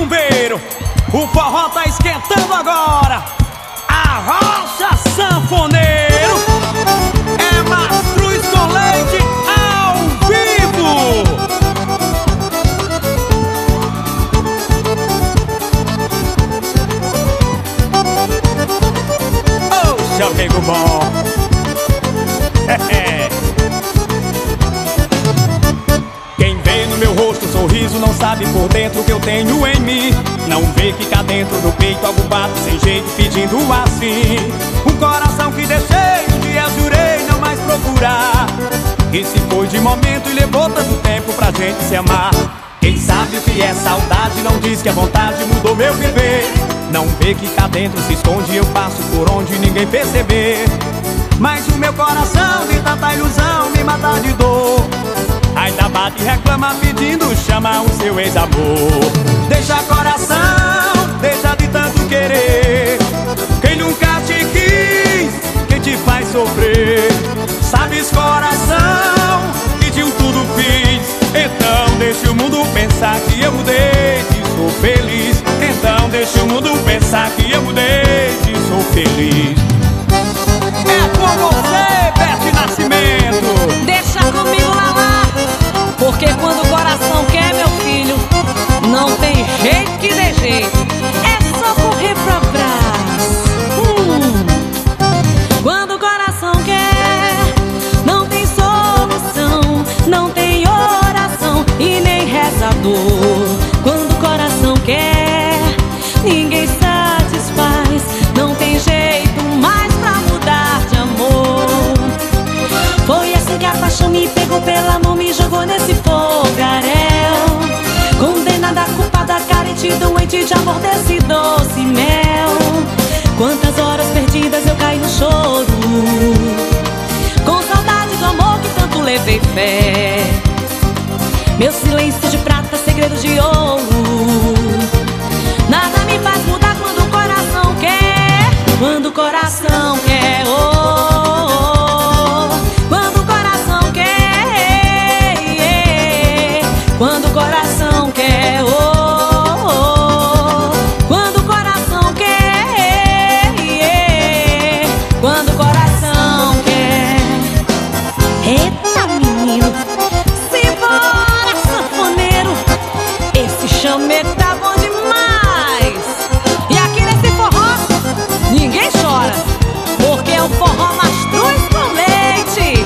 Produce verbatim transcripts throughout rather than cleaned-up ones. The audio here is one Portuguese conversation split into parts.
macumbeiro, o forró tá esquentando agora. Arrocha sanfoneiro, é Mastruz com Leite ao vivo. Ô, amigo bom. Quem vê no meu rosto um sorriso não sabe por dentro o que eu tenho em mim. Não vê que cá dentro do peito algo bate sem jeito pedindo assim. Um coração que deixei, um dia jurei não mais procurar. E se foi de momento e levou tanto tempo pra gente se amar. Quem sabe o que é saudade não diz que a vontade mudou meu viver. Não vê que cá dentro se esconde, eu passo por onde ninguém perceber. Mas o meu coração de tanta ilusão me mata de dor. Ainda bate e reclama pedindo chama o seu ex-amor. Deixa coração, deixa de tanto querer. Quem nunca te quis, quem te faz sofrer. Sabes coração, que de um tudo fiz. Então deixa o mundo pensar que eu mudei e sou feliz. Então deixa o mundo pensar que eu mudei e sou feliz. É com você, Beth Nascimento. Deixa comigo, Lala, porque quando o coração quer, meu filho, não tem jeito que dê jeito. É só correr pra trás. hum. Quando o coração quer, não tem solução, não tem oração e nem rezador. Quando o coração quer, ninguém satisfaz, não tem jeito mais pra mudar de amor. Foi assim que a paixão me pegou pela mão, me jogou nesse fogaréu. Condenada, culpada, carente, doente de amor desse doce mel. Quantas horas perdidas eu caí no choro, com saudade do amor que tanto levei fé. Meu silêncio de prata, segredo de ouro. Nada me faz mudar quando o coração quer. Quando o coração quer, oh, oh, oh. Quando o coração quer, yeah. Quando o coração quer, oh, oh, oh. Quando o coração quer, yeah. Quando o coração quer. Eita, menino, simbora, sanfoneiro. Esse chameiro tá bom demais. E aqui nesse forró ninguém chora, porque é o forró Mastruz com Leite.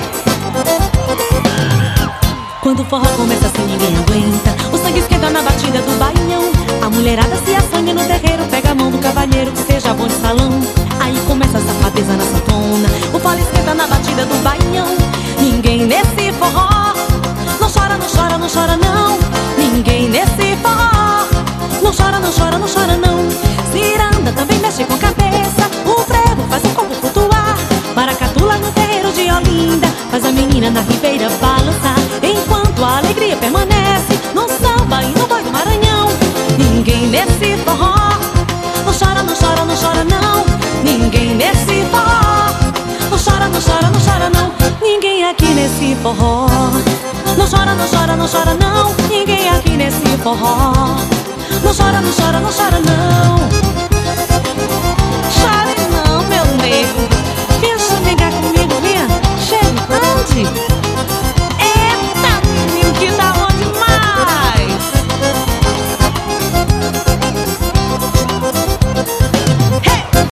Quando o forró começa assim ninguém aguenta, o sangue esquenta na batida do baião. A mulherada se assanha no terreiro, pega a mão do cavalheiro que seja bom de salão. Aí começa a safadeza na sanfona, o fole esquenta na batida do baião. Ninguém nesse forró não chora, não chora, não chora não. Ninguém nesse forró não chora, não chora, não chora não. Ciranda também mexe com a cabeça, o frevo faz o corpo flutuar. Maracatula no terreiro de Olinda faz a menina na ribeira balançar. Enquanto a alegria permanece no samba e no boi do Maranhão. Ninguém nesse forró não chora, não chora, não chora não. Ninguém nesse forró não chora, não chora, não chora não. Ninguém aqui nesse forró não chora, não chora, não chora não. Ninguém aqui nesse forró não chora, não chora, não chora não.